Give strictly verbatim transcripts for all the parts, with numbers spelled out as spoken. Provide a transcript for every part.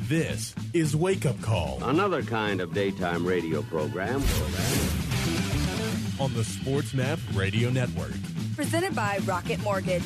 This is Wake Up Call. Another kind of daytime radio program. On the SportsMap Radio Network. Presented by Rocket Mortgage.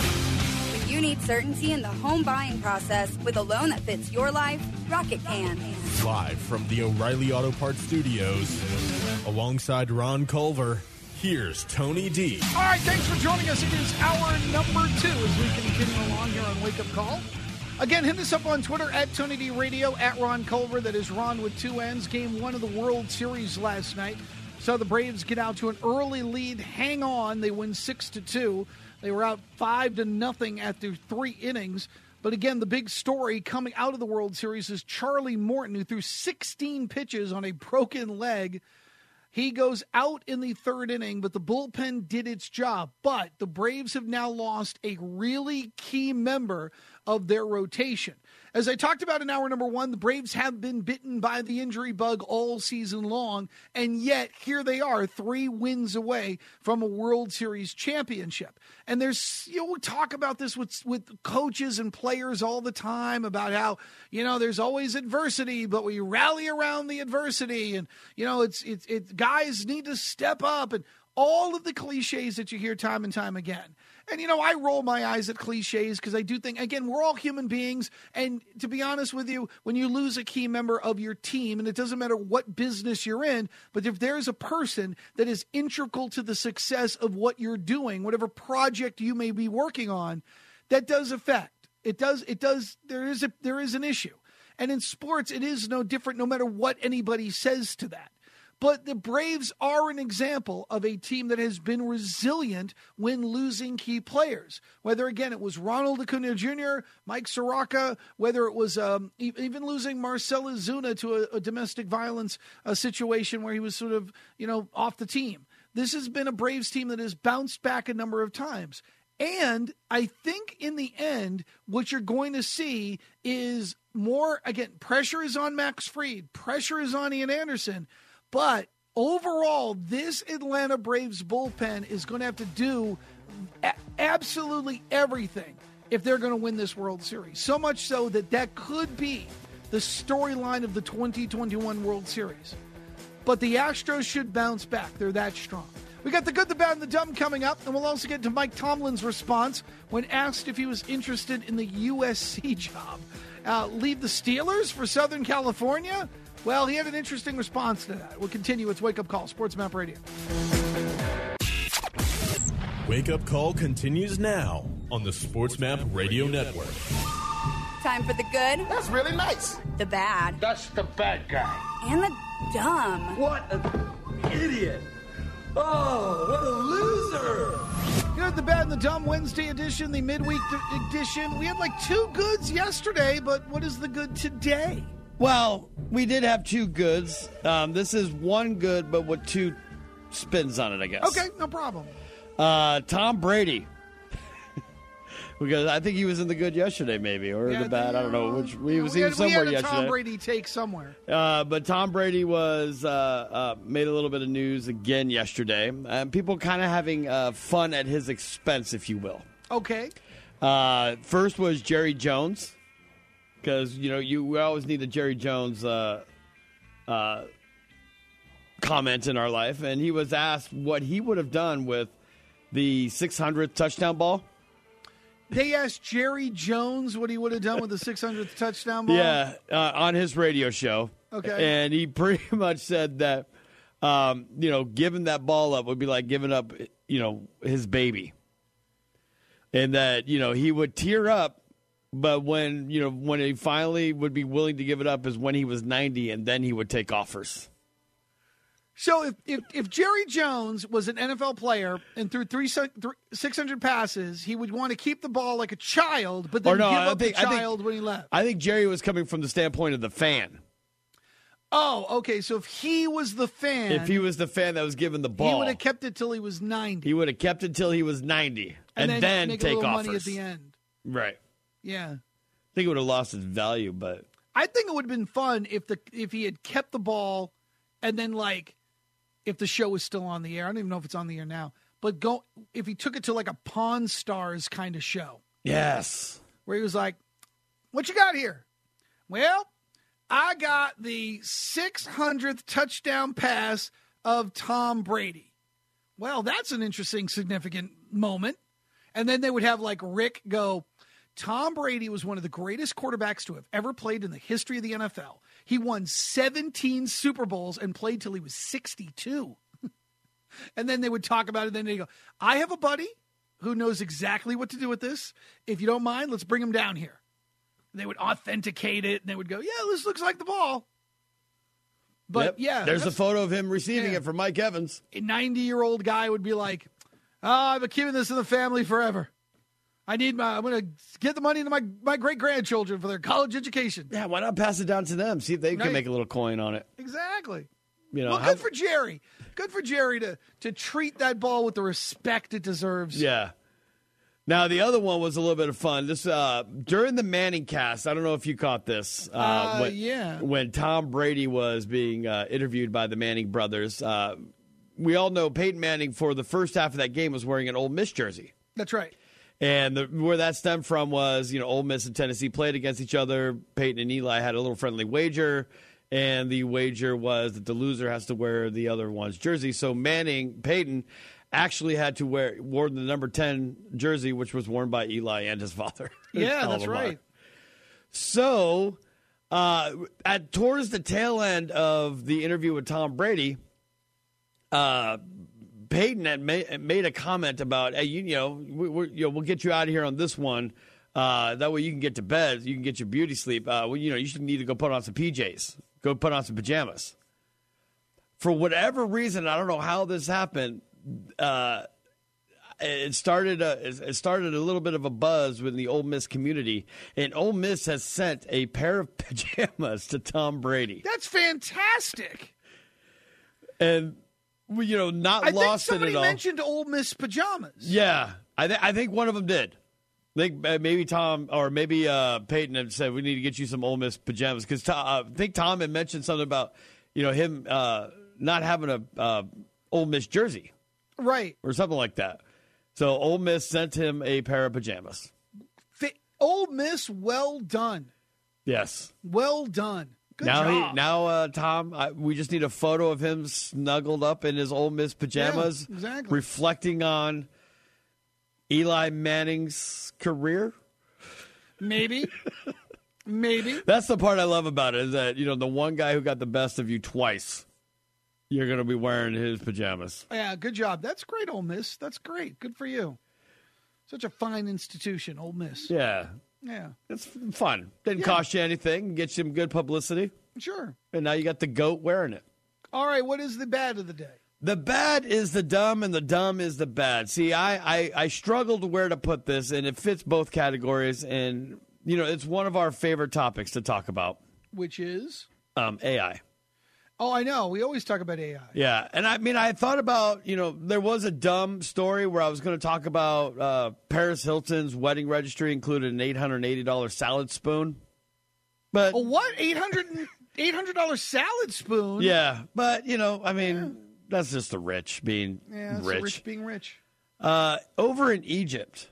When you need certainty in the home buying process with a loan that fits your life, Rocket can. Live from the O'Reilly Auto Parts Studios, alongside Ron Culver, here's Tony D. All right, thanks for joining us. It is hour number two as we continue along here on Wake Up Call. Again, hit us up on Twitter at Tony D Radio, at Ron Culver. That is Ron with two N's. Game one of the World Series last night. So the Braves get out to an early lead. Hang on. They win six to two. They were out five to nothing after three innings. But again, the big story coming out of the World Series is Charlie Morton, who threw sixteen pitches on a broken leg. He goes out in the third inning, but the bullpen did its job. But the Braves have now lost a really key member of their rotation. As I talked about in hour number one, the Braves have been bitten by the injury bug all season long, and yet here they are, three wins away from a World Series championship. And there's, you know, we talk about this with, with coaches and players all the time about how, you know, there's always adversity, but we rally around the adversity, and, you know, it's, it's, it's guys need to step up, and all of the cliches that you hear time and time again. And, you know, I roll my eyes at cliches because I do think, again, we're all human beings. And to be honest with you, when you lose a key member of your team, and it doesn't matter what business you're in, but if there's a person that is integral to the success of what you're doing, whatever project you may be working on, that does affect. It does, it does, there is a, there is an issue. And in sports, it is no different no matter what anybody says to that. But the Braves are an example of a team that has been resilient when losing key players. Whether, again, it was Ronald Acuna Junior, Mike Soroka, whether it was um, even losing Marcell Ozuna to a, a domestic violence a situation where he was sort of, you know, off the team. This has been a Braves team that has bounced back a number of times. And I think in the end, what you're going to see is more, again, pressure is on Max Fried. Pressure is on Ian Anderson. But overall, this Atlanta Braves bullpen is going to have to do a- absolutely everything if they're going to win this World Series. So much so that that could be the storyline of the twenty twenty-one World Series. But the Astros should bounce back. They're that strong. We got the good, the bad, and the dumb coming up, and we'll also get to Mike Tomlin's response when asked if he was interested in the U S C job. Uh, leave the Steelers for Southern California? Well, he had an interesting response to that. We'll continue. It's Wake Up Call, SportsMap Radio. Wake Up Call continues now on the SportsMap Radio Network. Time for the good. That's really nice. The bad. That's the bad guy. And the dumb. What an idiot. Oh, what a loser. Good, the bad, and the dumb Wednesday edition, the midweek edition. We had like two goods yesterday, but what is the good today? Well, we did have two goods. Um, this is one good, but with two spins on it, I guess. Okay, no problem. Uh, Tom Brady. Because I think he was in the good yesterday, maybe, or yeah, the bad. The, I don't know which. We yeah, was we had, somewhere we had a yesterday. Tom Brady take somewhere. Uh, but Tom Brady was uh, uh, made a little bit of news again yesterday. Uh, people kind of having uh, fun at his expense, if you will. Okay. Uh, first was Jerry Jones. Because, you know, you we always need a Jerry Jones uh, uh, comment in our life. And he was asked what he would have done with the six hundredth touchdown ball. They asked Jerry Jones what he would have done with the six hundredth touchdown ball? Yeah, uh, on his radio show. Okay. And he pretty much said that, um, you know, giving that ball up would be like giving up, you know, his baby. And that, you know, he would tear up. But when, you know, when he finally would be willing to give it up is when he was ninety, and then he would take offers. So if, if, if Jerry Jones was an N F L player and threw three, six hundred passes, he would want to keep the ball like a child, but then no, give I up think, the child I think, when he left. I think Jerry was coming from the standpoint of the fan. Oh, okay. So if he was the fan. If he was the fan that was given the ball. He would have kept it till he was ninety. He would have kept it till he was ninety. And, and then, then make take a little offers. money at the end. Right. Yeah. I think it would have lost its value, but I think it would have been fun if the if he had kept the ball and then, like, if the show was still on the air. I don't even know if it's on the air now. But go if he took it to like a Pawn Stars kind of show. Yes. Where he was like, what you got here? Well, I got the six hundredth touchdown pass of Tom Brady. Well, that's an interesting, significant moment. And then they would have like Rick go, Tom Brady was one of the greatest quarterbacks to have ever played in the history of the N F L. He won seventeen Super Bowls and played till he was sixty-two. And then they would talk about it. And then they go, I have a buddy who knows exactly what to do with this. If you don't mind, let's bring him down here. And they would authenticate it. And they would go, yeah, this looks like the ball. But yep. yeah. There's a photo of him receiving yeah. it from Mike Evans. A ninety-year-old guy would be like, oh, I've been keeping this in the family forever. I need my, I'm going to get the money to my, my great-grandchildren for their college education. Yeah, why not pass it down to them? See if they right. can make a little coin on it. Exactly. You know, well, how, good for Jerry. Good for Jerry to, to treat that ball with the respect it deserves. Yeah. Now, the other one was a little bit of fun. This uh, during the Manning cast, I don't know if you caught this. Uh, uh, when, yeah. When Tom Brady was being uh, interviewed by the Manning brothers, uh, we all know Peyton Manning for the first half of that game was wearing an Ole Miss jersey. That's right. And the, where that stemmed from was, you know, Ole Miss and Tennessee played against each other. Peyton and Eli had a little friendly wager, and the wager was that the loser has to wear the other one's jersey. So Manning, Peyton, actually had to wear wore the number ten jersey, which was worn by Eli and his father. Yeah, that's right. So uh, at towards the tail end of the interview with Tom Brady, uh, Peyton had made, made a comment about, hey, you, you know, we, we're, you know, we'll get you out of here on this one. Uh, that way you can get to bed. You can get your beauty sleep. Uh, well, you know, you should need to go put on some P Js. Go put on some pajamas. For whatever reason, I don't know how this happened. Uh, it started a, it started a little bit of a buzz within the Ole Miss community, and Ole Miss has sent a pair of pajamas to Tom Brady. That's fantastic. And you know, not I lost think it at all. Somebody mentioned Ole Miss pajamas. Yeah, I, th- I think one of them did. I think maybe Tom or maybe uh, Peyton had said we need to get you some Ole Miss pajamas because uh, I think Tom had mentioned something about you know him uh, not having a uh, Ole Miss jersey, right, or something like that. So Ole Miss sent him a pair of pajamas. F- Ole Miss, well done. Yes, well done. Good now job. He, now uh, Tom, I, we just need a photo of him snuggled up in his Ole Miss pajamas, yeah, exactly. reflecting on Eli Manning's career. Maybe. Maybe. That's the part I love about it is that, you know, the one guy who got the best of you twice, you're going to be wearing his pajamas. Yeah, good job. That's great, Ole Miss. That's great. Good for you. Such a fine institution, Ole Miss. Yeah. Yeah. It's fun. Didn't yeah. cost you anything. Get you some good publicity. Sure. And now you got the GOAT wearing it. All right, what is the bad of the day? The bad is the dumb, and the dumb is the bad. See, I, I, I struggled where to put this, and it fits both categories. And, you know, it's one of our favorite topics to talk about. Which is? Um, A I. Oh, I know. We always talk about A I. Yeah. And, I mean, I thought about, you know, there was a dumb story where I was going to talk about uh, Paris Hilton's wedding registry included an eight hundred eighty dollars salad spoon. But oh, what? eight hundred dollars eight hundred dollars salad spoon? Yeah. But, you know, I mean... Yeah. That's just the rich being yeah, that's rich. The rich being rich. Uh, over in Egypt,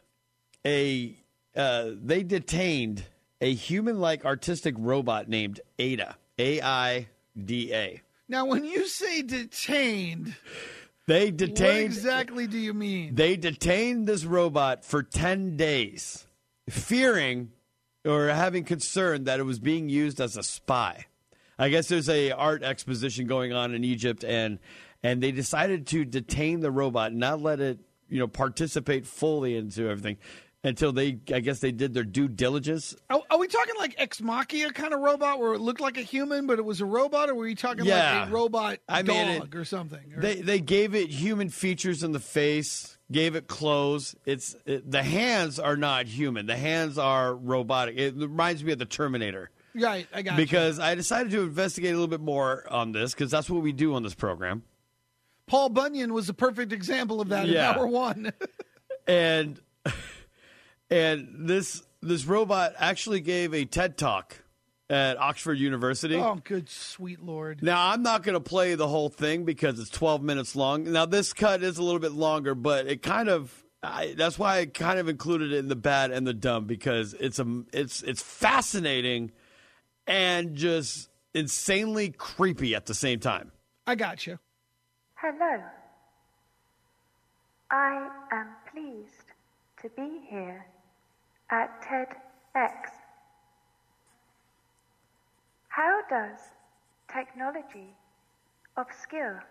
a uh, they detained a human-like artistic robot named Ada. A I D A. Now, when you say detained, they detained. What exactly do you mean? They detained this robot for ten days, fearing or having concern that it was being used as a spy. I guess there's a art exposition going on in Egypt, and. And they decided to detain the robot, not let it, you know, participate fully into everything until they, I guess they did their due diligence. Are, are we talking like Ex Machina kind of robot where it looked like a human, but it was a robot? Or were you talking yeah. like a robot I dog mean, it, or something? Or? They they gave it human features in the face, gave it clothes. It's it, the hands are not human. The hands are robotic. It reminds me of the Terminator. Right, I got Because you. I decided to investigate a little bit more on this because that's what we do on this program. Paul Bunyan was a perfect example of that yeah. in hour one. and and this this robot actually gave a TED Talk at Oxford University. Oh, good sweet Lord. Now, I'm not going to play the whole thing because it's twelve minutes long. Now, this cut is a little bit longer, but it kind of I, that's why I kind of included it in the bad and the dumb because it's a it's it's fascinating and just insanely creepy at the same time. I got you. Hello. I am pleased to be here at TEDx. How does technology obscure?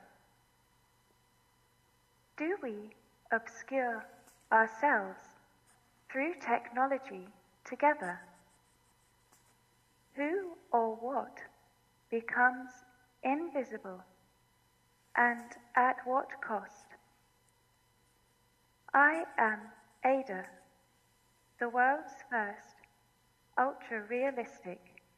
Do we obscure ourselves through technology together? Who or what becomes invisible, and at what cost? I am Ada, the world's first ultra-realistic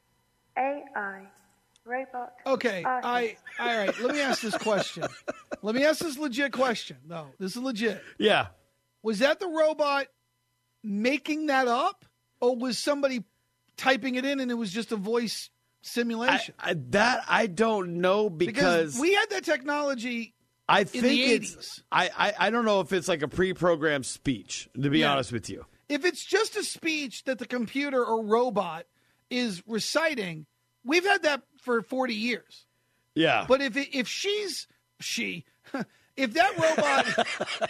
A I robot Okay, artist. I all right. Let me ask this question. Let me ask this legit question. No, this is legit. Yeah. Was that the robot making that up, or was somebody typing it in and it was just a voice simulation? I, I, that I don't know because, because we had that technology. I in think the it's. eighties. I, I I don't know if it's like a pre-programmed speech. To be Yeah. honest with you, If it's just a speech that the computer or robot is reciting, we've had that for forty years. yeah. But if it, if she's she, if that robot,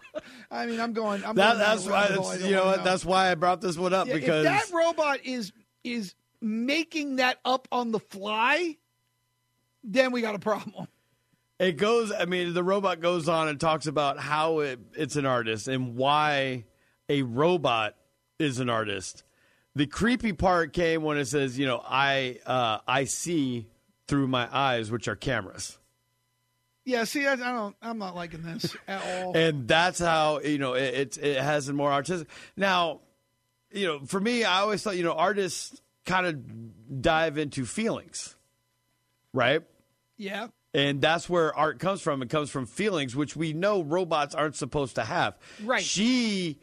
I mean, I'm going. I'm that, going down that's the why rabbit hole I it's, don't you know wanna what. That's why I brought this one up Yeah, because if that robot is is making that up on the fly, then we got a problem. it goes. I mean, the robot goes on and talks about how it, it's an artist and why a robot is an artist. The creepy part came when it says, you know, I uh, I see through my eyes, which are cameras. Yeah, see, I, I don't. I'm not liking this at all. And that's how, you know, it, it it has a more artistic. Now, you know, for me, I always thought, you know, artists kind of dive into feelings, right? Yeah. And that's where art comes from. It comes from feelings, which we know robots aren't supposed to have. Right. She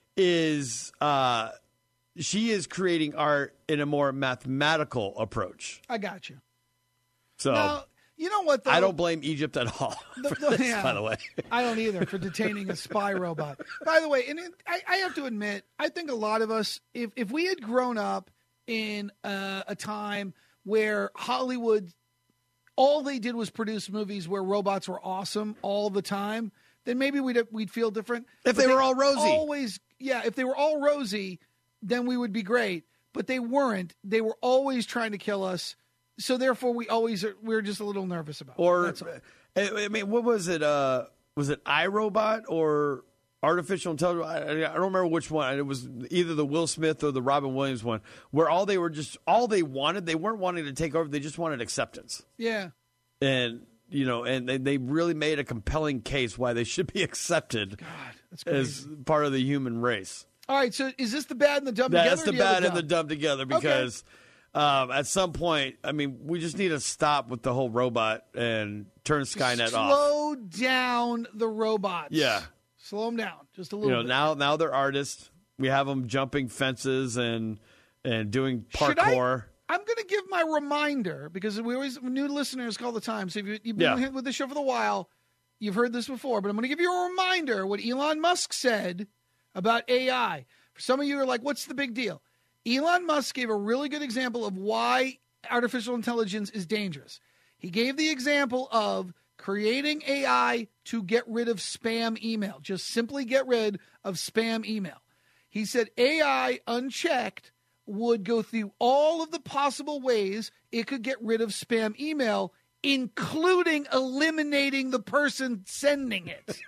is uh, she is creating art in a more mathematical approach. I got you. So Now, you know what? Though? I don't blame Egypt at all. The- for the- this, yeah. by the way. I don't either for detaining a spy robot. By the way, and it, I, I have to admit, I think a lot of us, if if we had grown up in uh, a time where Hollywood, all they did was produce movies where robots were awesome all the time, then maybe we'd we'd feel different. If But they were all rosy. always, yeah. If they were all rosy, then we would be great. But they weren't. They were always trying to kill us. So therefore, we always are, we're just a little nervous about it. Or, That's all. I I mean, what was it? Uh, was it iRobot or artificial intelligence? I, I don't remember which one. It was either the Will Smith or the Robin Williams one, where all they were just all they wanted. They weren't wanting to take over. They just wanted acceptance. Yeah. And you know, and they, they really made a compelling case why they should be accepted God, that's crazy. as part of the human race. All right, so is this the bad and the dumb That's together? the or do you have bad a and the dumb together because um, at some point, I mean, we just need to stop with the whole robot and turn Skynet Slow off. Slow down the robots. Yeah. Slow them down just a You little know, bit. now now they're artists. We have them jumping fences and and doing Should I- parkour. I'm going to give my reminder because we always new listeners call the time. So if you, you've been Yeah. with the show for a while, you've heard this before. But I'm going to give you a reminder what Elon Musk said about A I. For some of you who are like, "What's the big deal?" Elon Musk gave a really good example of why artificial intelligence is dangerous. He gave the example of creating A I to get rid of spam email. Just simply get rid of spam email. He said A I unchecked would go through all of the possible ways it could get rid of spam email, including eliminating the person sending it.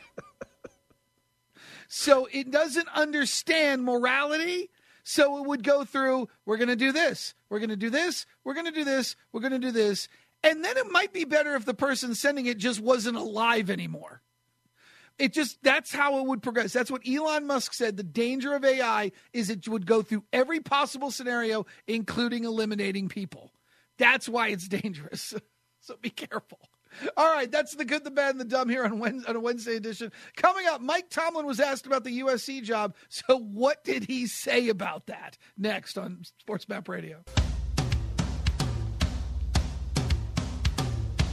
So it doesn't understand morality. So it would go through, we're going to do this, we're going to do this, we're going to do this, we're going to do this. And then it might be better if the person sending it just wasn't alive anymore. It just, that's how it would progress. That's what Elon Musk said. The danger of A I is it would go through every possible scenario, including eliminating people. That's why it's dangerous. So be careful. All right, that's the good, the bad, and the dumb here on Wednesday, on a Wednesday edition. Coming up, Mike Tomlin was asked about the U S C job. So what did he say about that? Next on Sports Map Radio.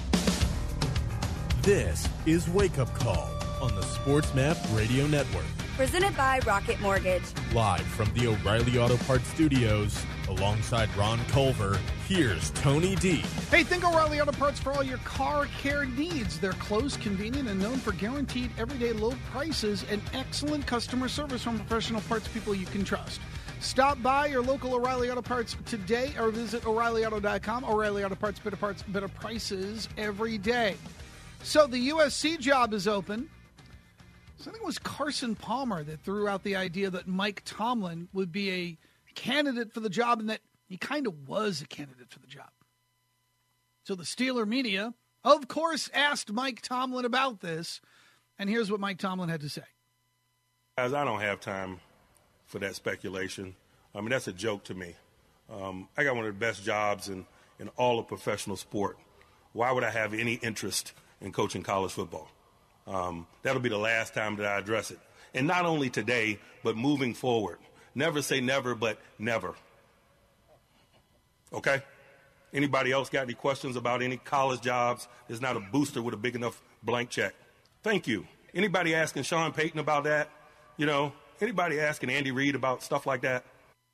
This is Wake Up Call on the Sports Map Radio Network. Presented by Rocket Mortgage. Live from the O'Reilly Auto Parts Studios, alongside Ron Culver, here's Tony D. Hey, think O'Reilly Auto Parts for all your car care needs. They're close, convenient, and known for guaranteed everyday low prices and excellent customer service from professional parts people you can trust. Stop by your local O'Reilly Auto Parts today or visit O'Reilly Auto dot com. O'Reilly Auto Parts, better parts, better prices every day. So the U S C job is open. So I think it was Carson Palmer that threw out the idea that Mike Tomlin would be a candidate for the job, and that he kind of was a candidate for the job. So the Steeler media, of course, asked Mike Tomlin about this, and here's what Mike Tomlin had to say. As I don't have time for that speculation. I mean, that's a joke to me. Um, I got one of the best jobs in, in all of professional sport. Why would I have any interest in coaching college football? Um, that'll be the last time that I address it. And not only today, but moving forward. Never say never, but never. Okay? Anybody else got any questions about any college jobs? There's not a booster with a big enough blank check. Thank you. Anybody asking Sean Payton about that? You know, anybody asking Andy Reid about stuff like that?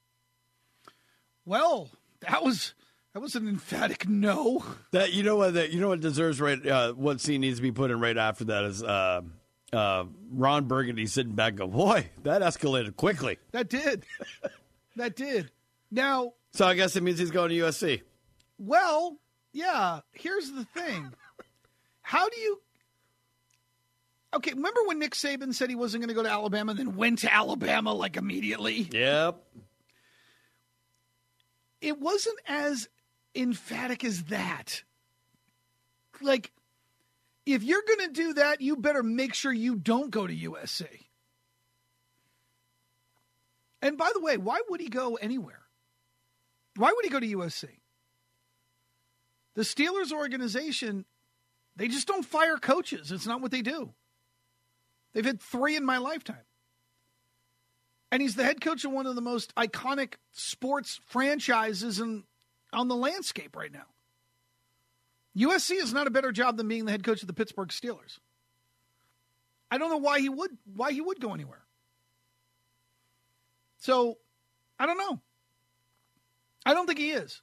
Well, that was that was an emphatic no. That you know what that you know what deserves right. Uh, what scene needs to be put in right after that is uh, uh, Ron Burgundy sitting back, and go, boy, that escalated quickly. That did. That did. Now, so I guess it means he's going to U S C. Well, yeah. Here's the thing. How do you? Okay, remember when Nick Saban said he wasn't going to go to Alabama, then went to Alabama like immediately? Yep. It wasn't as emphatic as that. Like, if you're going to do that, you better make sure you don't go to U S C. And by the way, why would he go anywhere? Why would he go to U S C? The Steelers organization, they just don't fire coaches. It's not what they do. They've had three in my lifetime. And he's the head coach of one of the most iconic sports franchises in, on the landscape right now. U S C is not a better job than being the head coach of the Pittsburgh Steelers. I don't know why he would why he would go anywhere. So, I don't know. I don't think he is.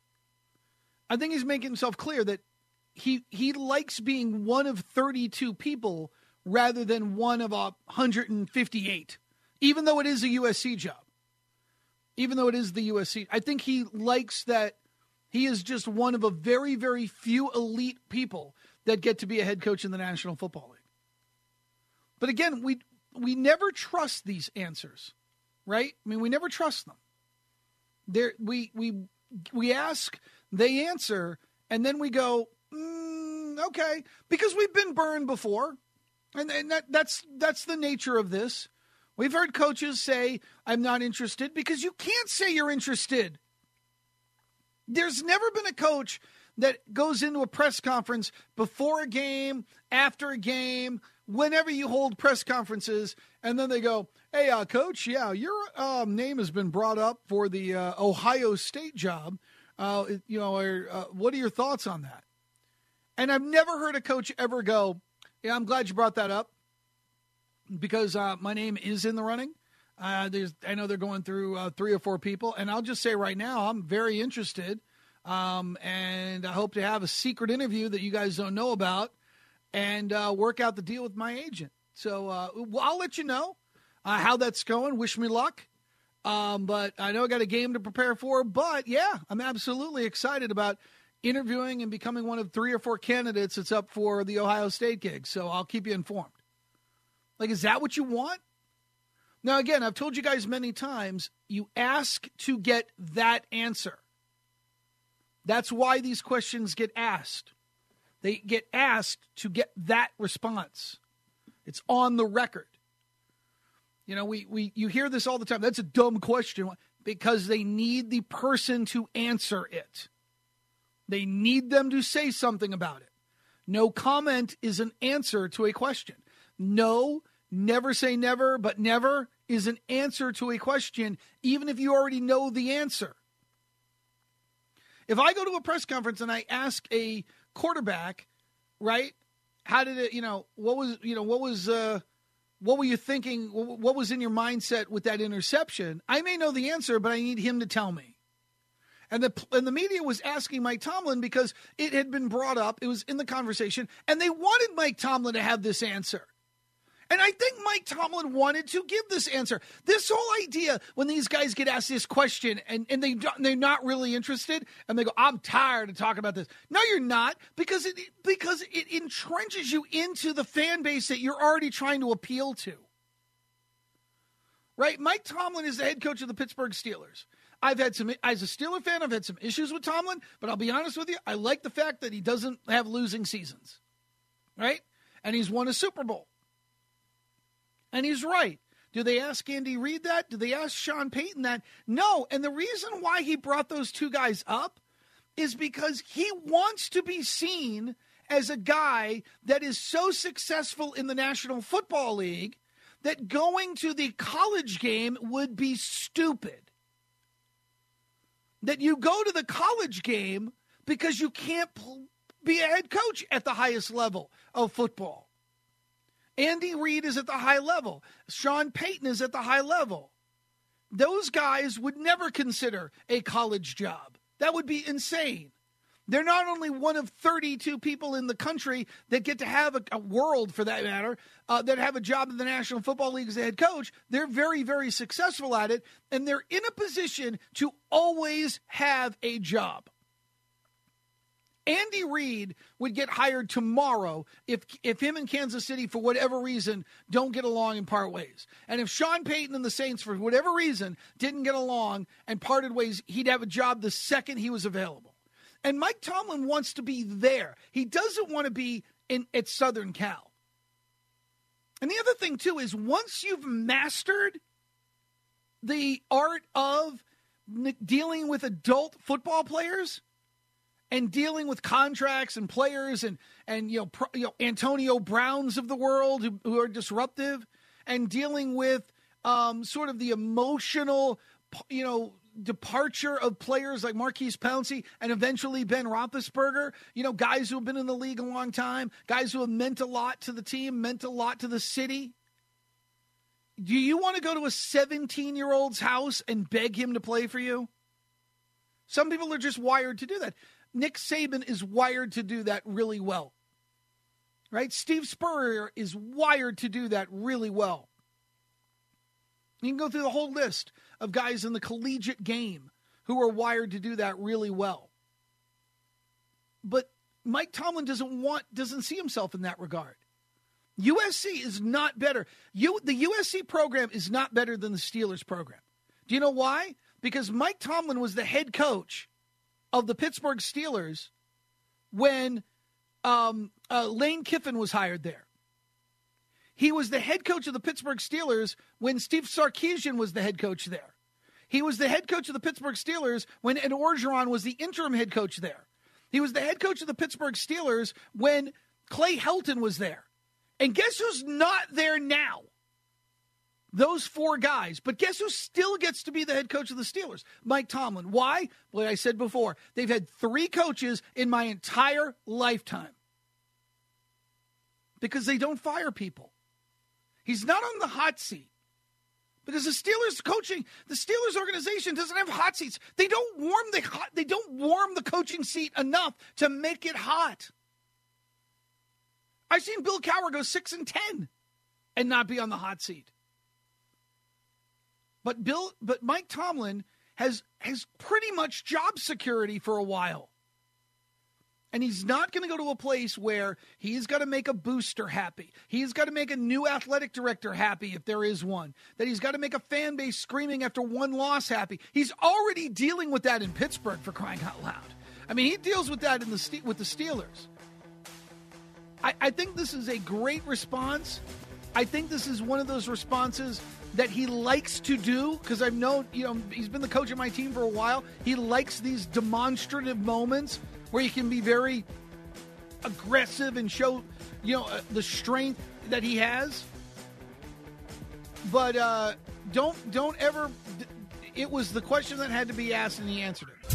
I think he's making himself clear that he he likes being one of thirty-two people rather than one of one hundred fifty-eight, even though it is a U S C job. Even though it is the U S C. I think he likes that he is just one of a very, very few elite people that get to be a head coach in the National Football League. But again, we we never trust these answers, right? I mean, we never trust them. There, we we we ask, they answer, and then we go, mm, okay, because we've been burned before. And, and that, that's that's the nature of this. We've heard coaches say, I'm not interested, because you can't say you're interested. There's never been a coach that goes into a press conference before a game, after a game, whenever you hold press conferences, and then they go, hey, uh, coach, yeah, your um, name has been brought up for the uh, Ohio State job. Uh, you know, or, uh, what are your thoughts on that? And I've never heard a coach ever go, yeah, I'm glad you brought that up, because uh, my name is in the running. Uh, there's, I know they're going through uh, three or four people, and I'll just say right now, I'm very interested, um, and I hope to have a secret interview that you guys don't know about, and uh, work out the deal with my agent. So uh, well, I'll let you know uh, how that's going. Wish me luck. Um, but I know I got a game to prepare for. But, yeah, I'm absolutely excited about interviewing and becoming one of three or four candidates that's up for the Ohio State gig. So I'll keep you informed. Like, is that what you want? Now, again, I've told you guys many times, you ask to get that answer. That's why these questions get asked. They get asked to get that response. It's on the record. You know, we, we you hear this all the time. That's a dumb question, because they need the person to answer it. They need them to say something about it. No comment is an answer to a question. No, never say never, but never is an answer to a question, even if you already know the answer. If I go to a press conference and I ask a quarterback, right, how did it, you know, what was, you know, what was, uh, what were you thinking? What was in your mindset with that interception? I may know the answer, but I need him to tell me. And the and the media was asking Mike Tomlin because it had been brought up. It was in the conversation, and they wanted Mike Tomlin to have this answer. And I think Mike Tomlin wanted to give this answer. This whole idea, when these guys get asked this question and, and they, they're not really interested, and they go, I'm tired of talking about this. No, you're not, because it, because it entrenches you into the fan base that you're already trying to appeal to. Right? Mike Tomlin is the head coach of the Pittsburgh Steelers. I've had some, as a Steeler fan, I've had some issues with Tomlin, but I'll be honest with you, I like the fact that he doesn't have losing seasons. Right? And he's won a Super Bowl. And he's right. Do they ask Andy Reid that? Do they ask Sean Payton that? No. And the reason why he brought those two guys up is because he wants to be seen as a guy that is so successful in the National Football League that going to the college game would be stupid. That you go to the college game because you can't be a head coach at the highest level of football. Andy Reid is at the high level. Sean Payton is at the high level. Those guys would never consider a college job. That would be insane. They're not only one of thirty-two people in the country that get to have a, a world, for that matter, uh, that have a job in the National Football League as a head coach. They're very, very successful at it, and they're in a position to always have a job. Andy Reid would get hired tomorrow if if him and Kansas City, for whatever reason, don't get along and part ways. And if Sean Payton and the Saints, for whatever reason, didn't get along and parted ways, he'd have a job the second he was available. And Mike Tomlin wants to be there. He doesn't want to be in at Southern Cal. And the other thing, too, is once you've mastered the art of dealing with adult football players and dealing with contracts and players and, and you know, pro, you know Antonio Browns of the world who, who are disruptive, and dealing with um, sort of the emotional, you know, departure of players like Marquise Pouncey and eventually Ben Roethlisberger, you know, guys who have been in the league a long time, guys who have meant a lot to the team, meant a lot to the city. Do you want to go to a seventeen-year-old's house and beg him to play for you? Some people are just wired to do that. Nick Saban is wired to do that really well, right? Steve Spurrier is wired to do that really well. You can go through the whole list of guys in the collegiate game who are wired to do that really well. But Mike Tomlin doesn't want, doesn't see himself in that regard. U S C is not better. You, the U S C program is not better than the Steelers program. Do you know why? Because Mike Tomlin was the head coach of the Pittsburgh Steelers when um, uh, Lane Kiffin was hired there. He was the head coach of the Pittsburgh Steelers when Steve Sarkisian was the head coach there. He was the head coach of the Pittsburgh Steelers when Ed Orgeron was the interim head coach there. He was the head coach of the Pittsburgh Steelers when Clay Helton was there. And guess who's not there now? Those four guys. But guess who still gets to be the head coach of the Steelers? Mike Tomlin. Why? Like I said before, they've had three coaches in my entire lifetime. Because they don't fire people. He's not on the hot seat. Because the Steelers coaching, the Steelers organization doesn't have hot seats. They don't warm the hot, they don't warm the coaching seat enough to make it hot. I've seen Bill Cowher go six and ten and not be on the hot seat. But Bill, but Mike Tomlin has has pretty much job security for a while. And he's not going to go to a place where he's got to make a booster happy. He's got to make a new athletic director happy if there is one. That he's got to make a fan base screaming after one loss happy. He's already dealing with that in Pittsburgh, for crying out loud. I mean, he deals with that in the with the Steelers. I, I think this is a great response. I think this is one of those responses that he likes to do, because I've known, you know, he's been the coach of my team for a while. He likes these demonstrative moments where he can be very aggressive and show, you know, uh, the strength that he has. But uh, don't don't ever. It was the question that had to be asked, and he answered it.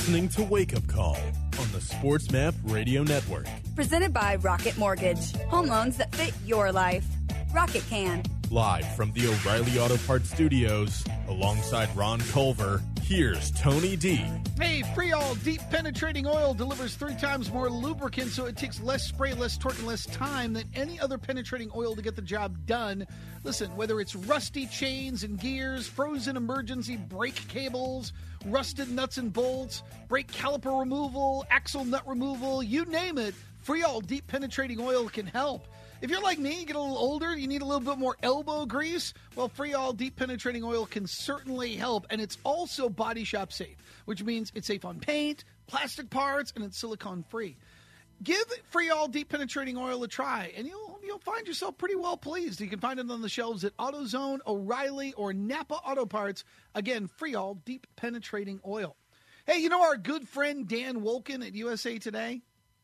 listening to Wake Up Call on the Sports Map Radio Network. Presented by Rocket Mortgage. Home loans that fit your life. Rocket can. Live from the O'Reilly Auto Parts Studios, alongside Ron Culver, here's Tony D. Hey, Freol Deep Penetrating Oil delivers three times more lubricant, so it takes less spray, less torque, and less time than any other penetrating oil to get the job done. Listen, whether it's rusty chains and gears, frozen emergency brake cables, rusted nuts and bolts, brake caliper removal, axle nut removal, you name it, Freol Deep Penetrating Oil can help. If you're like me, you get a little older, you need a little bit more elbow grease, well, Freol Deep Penetrating Oil can certainly help, and it's also body shop safe, which means it's safe on paint, plastic parts, and it's silicone-free. Give Freol Deep Penetrating Oil a try, and you'll you'll find yourself pretty well pleased. You can find it on the shelves at AutoZone, O'Reilly, or Napa Auto Parts. Again, Freol Deep Penetrating Oil. Hey, you know our good friend Dan Wolken at U S A Today?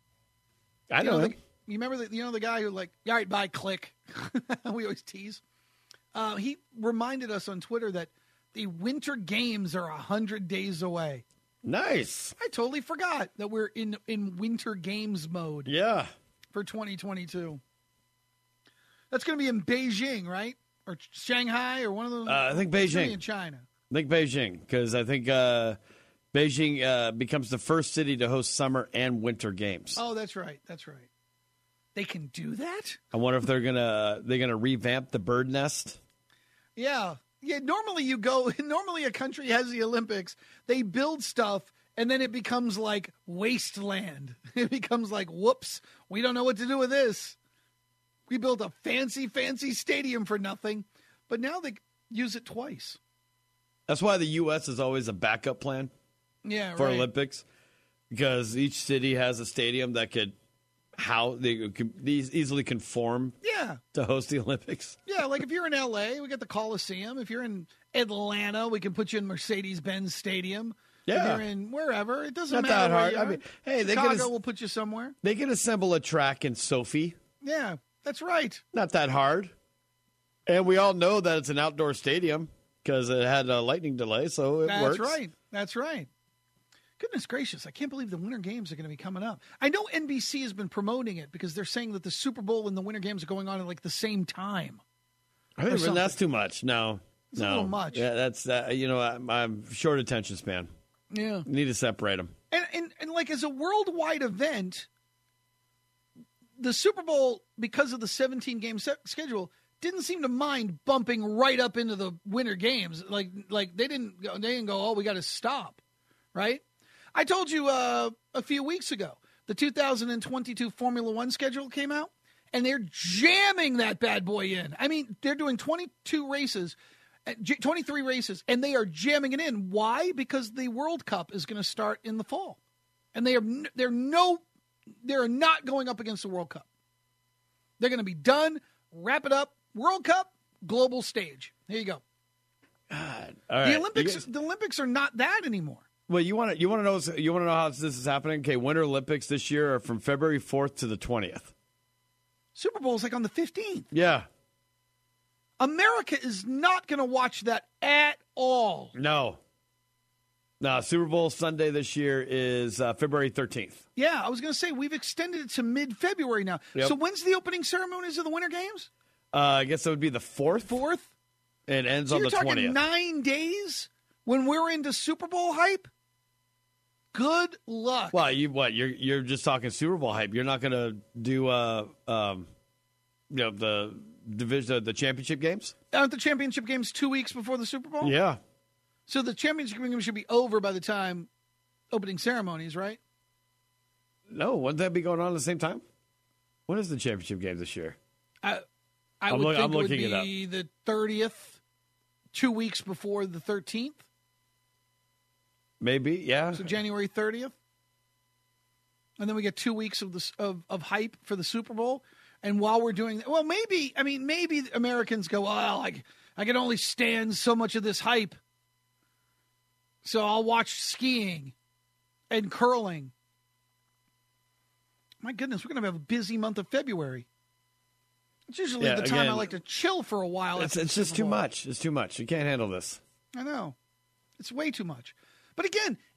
I know, you know him. The, you remember the, you know the guy who like, all right, bye, click. We always tease. Uh, he reminded us on Twitter that the Winter Games are one hundred days away. Nice. I totally forgot that we're in, in Winter Games mode. Yeah. For twenty twenty-two. That's going to be in Beijing, right? Or Shanghai or one of those? Uh, I think Beijing. In China. I think Beijing, because I think uh, Beijing uh, becomes the first city to host summer and winter games. Oh, that's right. That's right. They can do that? I wonder if they're gonna they're gonna revamp the bird nest. Yeah, yeah. Normally you go. Normally a country has the Olympics. They build stuff, and then it becomes like wasteland. It becomes like, whoops, we don't know what to do with this. We built a fancy, fancy stadium for nothing, but now they use it twice. That's why the U S is always a backup plan. Yeah, for right. Olympics, because each city has a stadium that could how they could easily conform yeah. to host the Olympics. Yeah, like if you're in L A, we got the Coliseum. If you're in Atlanta, we can put you in Mercedes-Benz Stadium. Yeah. If you're in wherever, it doesn't Not matter that where hard. you I are. mean, hey, they Chicago could will put you somewhere. They can assemble a track in Sophie. Yeah, that's right. Not that hard. And we all know that it's an outdoor stadium because it had a lightning delay, so it that's works. That's right. That's right. Goodness gracious, I can't believe the Winter Games are going to be coming up. I know N B C has been promoting it because they're saying that the Super Bowl and the Winter Games are going on at like the same time. I think that's too much. No. It's no. a little much. Yeah, that's, uh, you know, I'm, I'm short attention span. Yeah. Need to separate them. And, and, and like as a worldwide event, the Super Bowl, because of the seventeen-game se- schedule, didn't seem to mind bumping right up into the Winter Games. Like, like they didn't go, they didn't go, oh, we got to stop, right? I told you uh, a few weeks ago, the two thousand twenty-two Formula One schedule came out, and they're jamming that bad boy in. I mean, they're doing twenty-two races, twenty-three races, and they are jamming it in. Why? Because the World Cup is going to start in the fall, and they are they're no they're not going up against the World Cup. They're going to be done. Wrap it up. World Cup, global stage. There you go. God. All right. The Olympics, guys, the Olympics are not that anymore. Well, you want to you want to know you want to know how this is happening? Okay, Winter Olympics this year are from February fourth to the twentieth. Super Bowl is like on the fifteenth. Yeah. America is not going to watch that at all. No. No, Super Bowl Sunday this year is uh, February thirteenth. Yeah, I was going to say we've extended it to mid-February now. Yep. So when's the opening ceremonies of the Winter Games? Uh, I guess that would be the fourth. Fourth? It ends so on you're the talking twentieth. Nine days when we're into Super Bowl hype? Good luck. Well, you what? You're you're just talking Super Bowl hype. You're not going to do uh um, you know the division the championship games. Aren't the championship games two weeks before the Super Bowl? Yeah. So the championship games should be over by the time opening ceremonies, right? No, wouldn't that be going on at the same time? When is the championship game this year? I I I'm would look- think I'm it would looking it be the thirtieth, two weeks before the thirteenth. Maybe, yeah. So January thirtieth. And then we get two weeks of the of, of hype for the Super Bowl. And while we're doing that, well, maybe, I mean, maybe Americans go, well, I, I can only stand so much of this hype. So I'll watch skiing and curling. My goodness, we're going to have a busy month of February. It's usually Yeah, the time again, I like to chill for a while. It's, after the it's just Super too Bowl. much. It's too much. You can't handle this. I know. It's way too much. But again,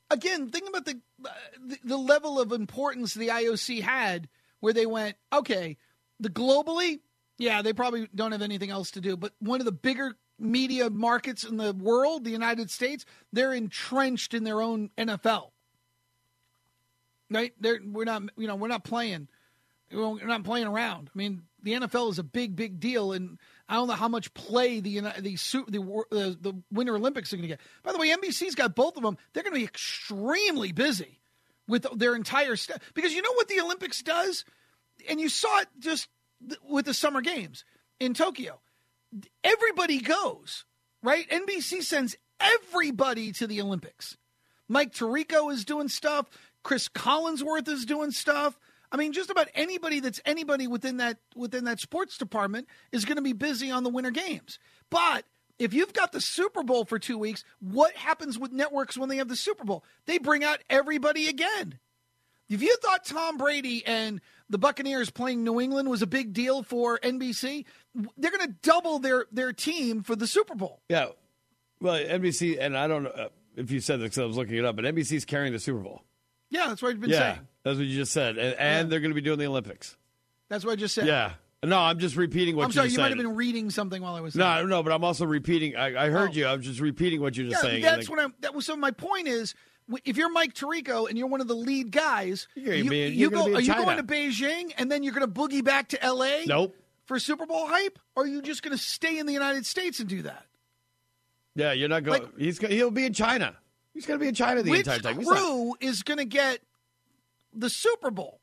again, think about the, uh, the the level of importance the I O C had, where they went, okay, the globally, yeah, they probably don't have anything else to do, but one of the bigger media markets in the world, the United States, they're entrenched in their own N F L. Right? They're, we're not, you know, we're not playing, we're not playing around. I mean, the N F L is a big, big deal, and I don't know how much play the the the, the, the Winter Olympics are going to get. By the way, N B C's got both of them. They're going to be extremely busy with their entire staff, because you know what the Olympics does, and you saw it just with the Summer Games in Tokyo. Everybody goes, right? N B C sends everybody to the Olympics. Mike Tirico is doing stuff. Chris Collinsworth is doing stuff. I mean, just about anybody that's anybody within that within that sports department is going to be busy on the Winter Games. But if you've got the Super Bowl for two weeks, what happens with networks when they have the Super Bowl? They bring out everybody again. If you thought Tom Brady and the Buccaneers playing New England was a big deal for N B C, they're going to double their, their team for the Super Bowl. Yeah. Well, N B C, and I don't know if you said this because I was looking it up, but N B C's carrying the Super Bowl. Yeah, that's what I've been yeah, saying. That's what you just said. And, and yeah. they're going to be doing the Olympics. That's what I just said. Yeah. No, I'm just repeating what I'm you sorry, just you said. might have been reading something while I was saying. No, no, but I'm also repeating. I, I heard oh. you. I was just repeating what you're just yeah, saying. That's what I'm. That was so. My point is, if you're Mike Tirico and you're one of the lead guys, you're you, be, you you're go. Be are you China. going to Beijing and then you're going to boogie back to L A? Nope. For Super Bowl hype, or are you just going to stay in the United States and do that? Yeah, you're not going. Like, he's he'll be in China. He's going to be in China the which entire time. Which He's crew not... is going to get the Super Bowl?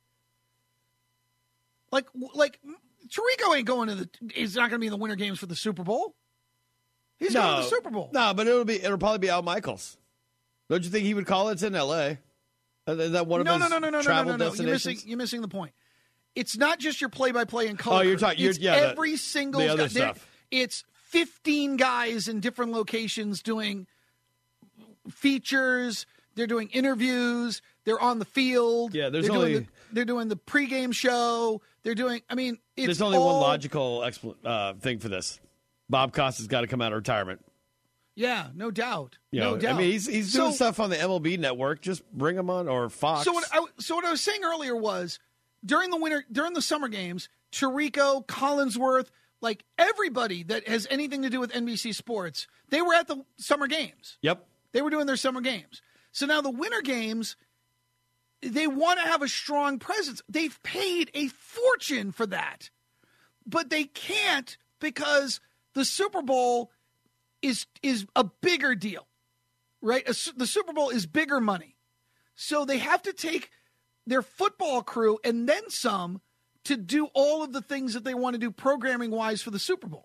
Like, like Tirico ain't going to the. He's not going to be in the Winter Games for the Super Bowl. He's no, going to the Super Bowl. No, but it'll be. It'll probably be Al Michaels. Don't you think he would call it? It's in L A. Is that one of no, his no, no, no, no, travel no, no, no. destinations? You're missing. You're missing the point. It's not just your play-by-play and color. Oh, you're talking. It's yeah, every the, single the other guy. stuff. It's fifteen guys in different locations doing features. They're doing interviews. They're on the field. Yeah, there's they're only doing the, they're doing the pregame show. They're doing. I mean, it's there's only all, one logical expl- uh, thing for this. Bob Costa's got to come out of retirement. Yeah, no doubt. You no know, doubt. I mean, he's he's doing so, stuff on the M L B Network. Just bring him on, or Fox. So what I so what I was saying earlier was during the winter, during the summer games, Tirico, Collinsworth, like everybody that has anything to do with N B C Sports, they were at the summer games. Yep, they were doing their summer games. So now the winter games, they want to have a strong presence. They've paid a fortune for that, but they can't because the Super Bowl is is a bigger deal, right? A, the Super Bowl is bigger money. So they have to take their football crew and then some to do all of the things that they want to do programming-wise for the Super Bowl.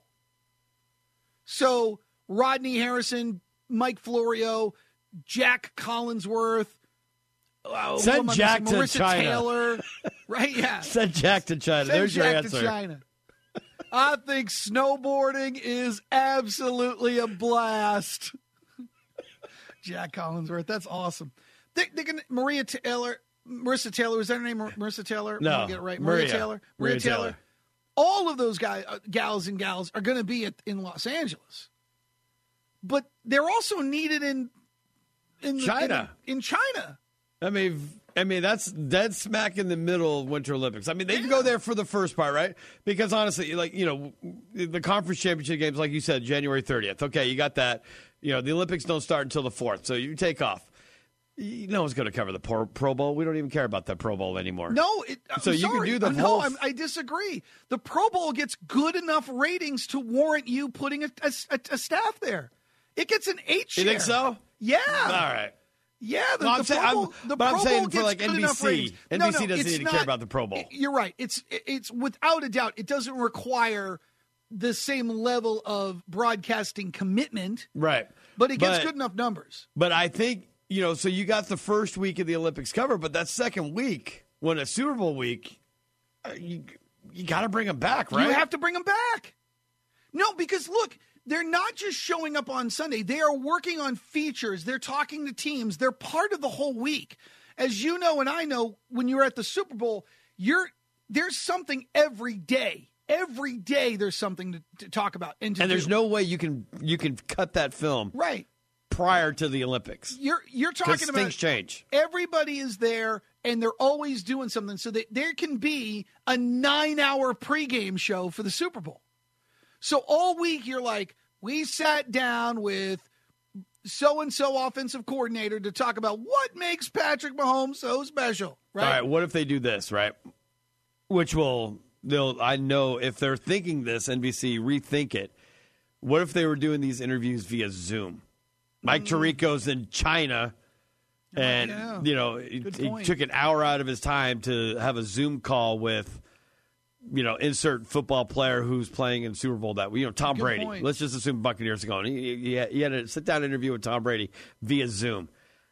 So Rodney Harrison, Mike Florio, Jack Collinsworth, uh, send Jack to Marissa China. Taylor, right? Yeah, send Jack to China. Send There's Jack your answer. to China. I think snowboarding is absolutely a blast. Jack Collinsworth, that's awesome. They, they can Maria Taylor, Marissa Taylor. Was that her name? Marissa Taylor? No, I want to get it right. Maria, Maria Taylor. Maria, Maria Taylor. Taylor. All of those guys, uh, gals and gals are going to be at, in Los Angeles, but they're also needed in in China. In, in China. I mean, I mean that's dead smack in the middle of Winter Olympics. I mean, they yeah. can go there for the first part, right? Because honestly, like you know, the conference championship games, like you said, January thirtieth. Okay, you got that. You know, the Olympics don't start until the fourth, so you take off. No one's going to cover the Pro, Pro Bowl. We don't even care about that Pro Bowl anymore. No, it, so I'm you sorry. can do the no, whole. I'm, I disagree. The Pro Bowl gets good enough ratings to warrant you putting a, a, a staff there. It gets an eight share. You think so? Yeah. All right. Yeah, the, no, I'm the saying, Pro Bowl, I'm, the but Pro I'm saying Bowl for like gets N B C, good enough ratings. N B C no, no, doesn't it's need not, to care about the Pro Bowl. You're right. It's it's without a doubt, it doesn't require the same level of broadcasting commitment. Right. But it gets but, good enough numbers. But I think, you know, so you got the first week of the Olympics covered, but that second week, when it's Super Bowl week, you you got to bring them back, right? You have to bring them back. No, because look, they're not just showing up on Sunday. They are working on features. They're talking to teams. They're part of the whole week. As you know and I know, when you're at the Super Bowl, you're there's something every day. Every day there's something to, to talk about. And, to and there's do. no way you can you can cut that film. Right. prior to the Olympics. You're you're talking about things change. Everybody is there, and they're always doing something, so that there can be a nine-hour pregame show for the Super Bowl. So all week you're like, we sat down with so-and-so offensive coordinator to talk about what makes Patrick Mahomes so special, right? All right, what if they do this, right? Which will, they'll. I know if they're thinking this, N B C, rethink it. What if they were doing these interviews via Zoom? Mike mm. Tirico's in China, and, oh, yeah. you know, he, he took an hour out of his time to have a Zoom call with, you know, insert football player who's playing in Super Bowl that week. You know, Tom Good Brady. Point. Let's just assume Buccaneers are going. He, he, he had a sit-down interview with Tom Brady via Zoom.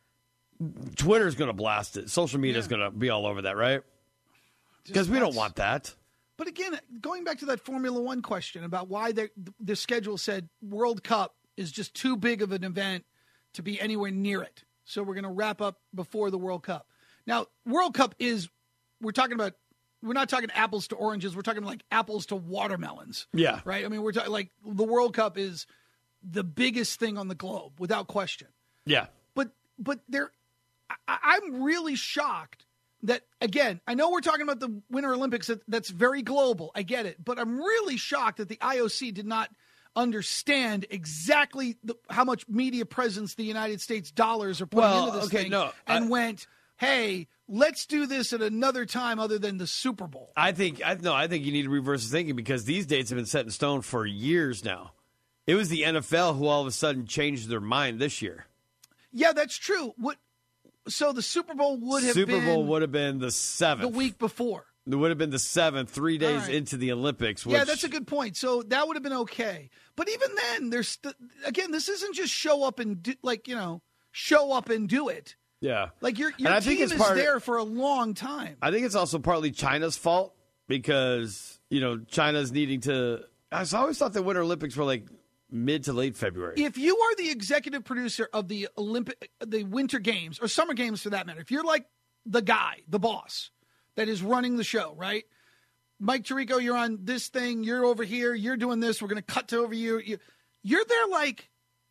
Twitter's going to blast it. Social media is yeah. going to be all over that, right? Because we don't want that. But again, going back to that Formula One question about why the schedule said World Cup is just too big of an event to be anywhere near it. So we're going to wrap up before the World Cup. Now, World Cup is, we're talking about, we're not talking apples to oranges. We're talking like apples to watermelons. Yeah. Right? I mean, we're talking like the World Cup is the biggest thing on the globe without question. Yeah. But, but there, I, I'm really shocked that, again, I know we're talking about the Winter Olympics. That, that's very global. I get it. But I'm really shocked that the I O C did not understand exactly the, how much media presence the United States dollars are putting well, into this okay, thing no, and I, went, hey, let's do this at another time other than the Super Bowl. I think I no, I think you need to reverse the thinking because these dates have been set in stone for years now. It was the N F L who all of a sudden changed their mind this year. Yeah, that's true. What? So the Super Bowl would have Super been Super Bowl would have been the seventh. The week before. It would have been the seventh, three days right. into the Olympics. Which... Yeah, that's a good point. So that would have been okay. But even then, there's st- again, this isn't just show up and do, like you know, show up and do it. Yeah, like your your team is part, there for a long time. I think it's also partly China's fault because you know China's needing to. I always thought the Winter Olympics were like mid to late February. If you are the executive producer of the Olympic, the Winter Games or Summer Games for that matter, if you're like the guy, the boss that is running the show, right? Mike Tirico, you're on this thing. You're over here. You're doing this. We're going to cut to over you. You're there like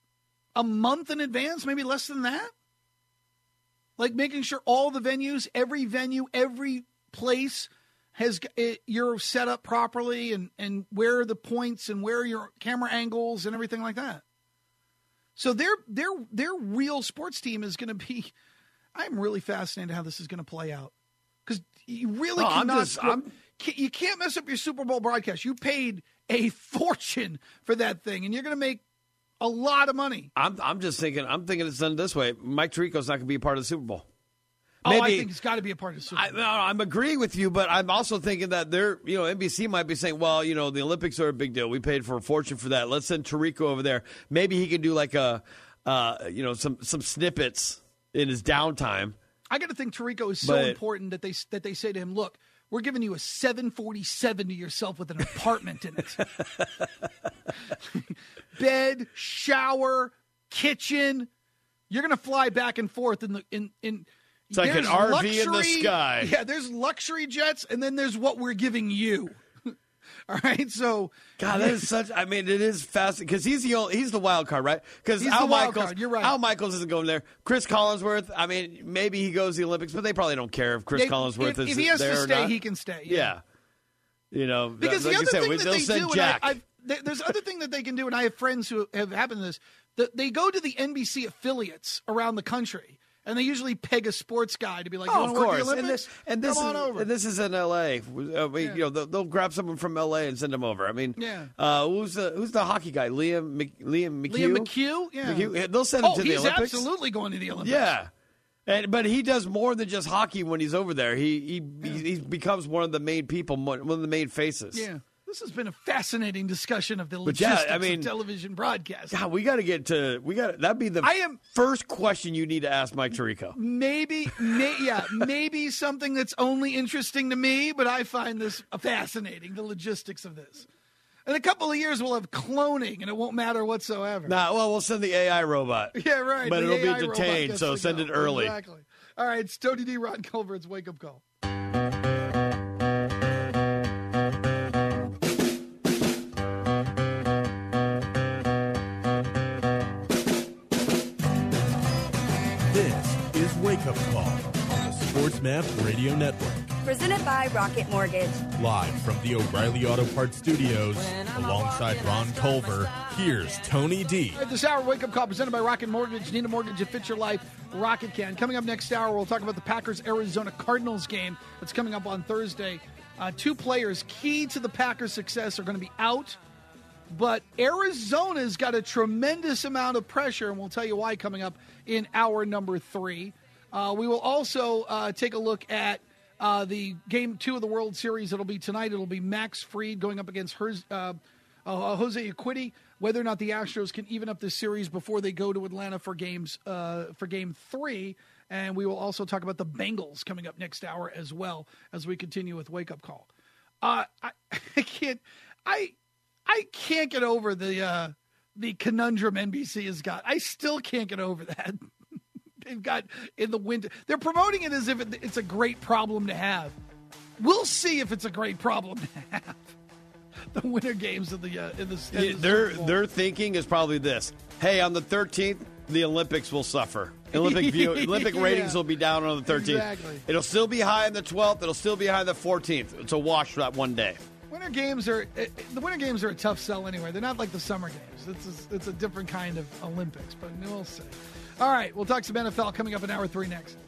a month in advance, maybe less than that. Like making sure all the venues, every venue, every place has it, you're set up properly and, and where are the points and where are your camera angles and everything like that. So their their their real sports team is going to be. I'm really fascinated how this is going to play out because you really oh, cannot. I'm just, I'm, you can't mess up your Super Bowl broadcast. You paid a fortune for that thing, and you're going to make a lot of money. I'm I'm just thinking. I'm thinking it's done this way. Mike Tirico's not going to be a part of the Super Bowl. Maybe, oh, I think he's got to be a part of the Super Bowl. I, no, I'm agreeing with you, but I'm also thinking that they're, you know, N B C might be saying, well, you know, the Olympics are a big deal. We paid for a fortune for that. Let's send Tirico over there. Maybe he can do like a, uh, you know, some some snippets in his downtime. I got to think Tirico is so but, important that they that they say to him, look, we're giving you a seven forty-seven to yourself with an apartment in it. Bed, shower, kitchen. You're going to fly back and forth in the in in. It's like an R V luxury, in the sky. Yeah, there's luxury jets, and then there's what we're giving you. All right, so God, that is such. I mean, it is fascinating because he's the only, he's the wild card, right? Because Al Michaels, card. You're right. Al Michaels isn't going there. Chris Collinsworth. I mean, maybe he goes to the Olympics, but they probably don't care if Chris they, Collinsworth if, is if he has there to or stay, not. he can stay. Yeah, yeah. You know, because like the other said, thing we, that they'll they send do, Jack. and I, I've, there's other thing that they can do, and I have friends who have happened to this. That they go to the N B C affiliates around the country. And they usually peg a sports guy to be like, you oh, want of to work course. the Olympics? And this, and this Come is, on over. And this is in L A. Uh, we, yeah. You know, they'll, they'll grab someone from L A and send them over. I mean, yeah. uh, who's the who's the hockey guy? Liam Mc, Liam McHugh. Liam McHugh. Yeah. McHugh. They'll send him oh, to the Olympics. He's absolutely going to the Olympics. Yeah. And, but he does more than just hockey when he's over there. He he, yeah. he he becomes one of the main people, one of the main faces. Yeah. This has been a fascinating discussion of the But logistics yeah, I mean, of television broadcast. God, we got to get to we got that'd be the I am, first question you need to ask Mike Tirico. Maybe, may, yeah, maybe something that's only interesting to me, but I find this fascinating. The logistics of this. In a couple of years, we'll have cloning, and it won't matter whatsoever. Nah, well, we'll send the A I robot. Yeah, right. But the it'll A I be detained, so send go. it early. Exactly. All right, it's Tony D. Ron Culver's Wake Up Call. Map Radio Network. Presented by Rocket Mortgage. Live from the O'Reilly Auto Parts Studios, alongside Ron Culver, here's Tony D. At this hour, Wake Up Call presented by Rocket Mortgage. Need a mortgage that fits your life? Rocket can. Coming up next hour, we'll talk about the Packers-Arizona Cardinals game that's coming up on Thursday. Uh, two players key to the Packers' success are going to be out, but Arizona's got a tremendous amount of pressure, and we'll tell you why coming up in hour number three. Uh, we will also uh, take a look at uh, the game two of the World Series. It'll be tonight. It'll be Max Fried going up against Herz, uh, uh, Jose Urquidy. Whether or not the Astros can even up this series before they go to Atlanta for games uh, for game three. And we will also talk about the Bengals coming up next hour as well as we continue with Wake Up Call. Uh, I, I can't, I, I can't get over the uh, the conundrum N B C has got. I still can't get over that. They've got in the winter. They're promoting it as if it, it's a great problem to have. We'll see if it's a great problem to have. The winter games of the uh, in the, in the their their thinking is probably this: hey, on the thirteenth, the Olympics will suffer. Olympic view, Olympic ratings yeah. will be down on the thirteenth. Exactly. It'll still be high on the twelfth. It'll still be high on the fourteenth. It's a wash for that one day. Winter games are the winter games are a tough sell anyway. They're not like the summer games. It's a, it's a different kind of Olympics, but we'll see. All right, we'll talk some N F L coming up in hour three next.